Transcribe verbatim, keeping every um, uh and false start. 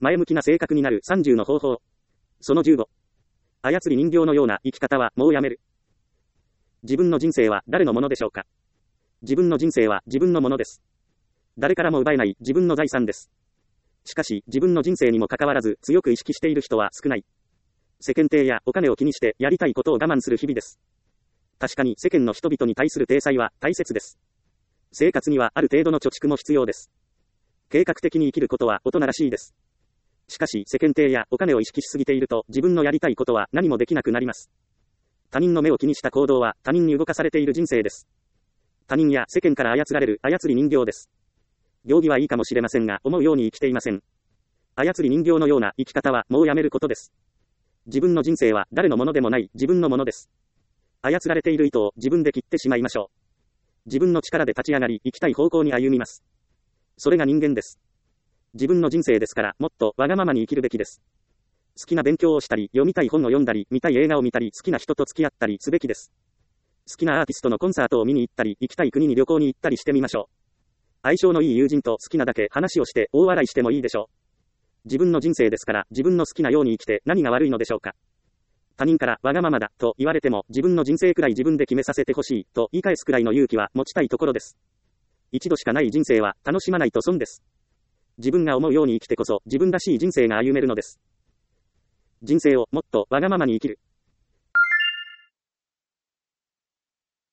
前向きな性格になるさんじゅうの方法。そのじゅうご。操り人形のような生き方はもうやめる。自分の人生は誰のものでしょうか。自分の人生は自分のものです。誰からも奪えない自分の財産です。しかし、自分の人生にもかかわらず強く意識している人は少ない。世間体やお金を気にしてやりたいことを我慢する日々です。確かに世間の人々に対する体裁は大切です。生活にはある程度の貯蓄も必要です。計画的に生きることは大人らしいです。しかし世間体やお金を意識しすぎていると自分のやりたいことは何もできなくなります。他人の目を気にした行動は他人に動かされている人生です。他人や世間から操られる操り人形です。行儀はいいかもしれませんが思うように生きていません。操り人形のような生き方はもうやめることです。自分の人生は誰のものでもない自分のものです。操られている糸を自分で切ってしまいましょう。自分の力で立ち上がり生きたい方向に歩みます。それが人間です。自分の人生ですからもっとわがままに生きるべきです。好きな勉強をしたり、読みたい本を読んだり、見たい映画を見たり、好きな人と付き合ったりすべきです。好きなアーティストのコンサートを見に行ったり、行きたい国に旅行に行ったりしてみましょう。相性のいい友人と好きなだけ話をして大笑いしてもいいでしょう。自分の人生ですから自分の好きなように生きて何が悪いのでしょうか。他人からわがままだと言われても自分の人生くらい自分で決めさせてほしいと言い返すくらいの勇気は持ちたいところです。一度しかない人生は楽しまないと損です。自分が思うように生きてこそ自分らしい人生が歩めるのです。人生をもっとわがままに生きる。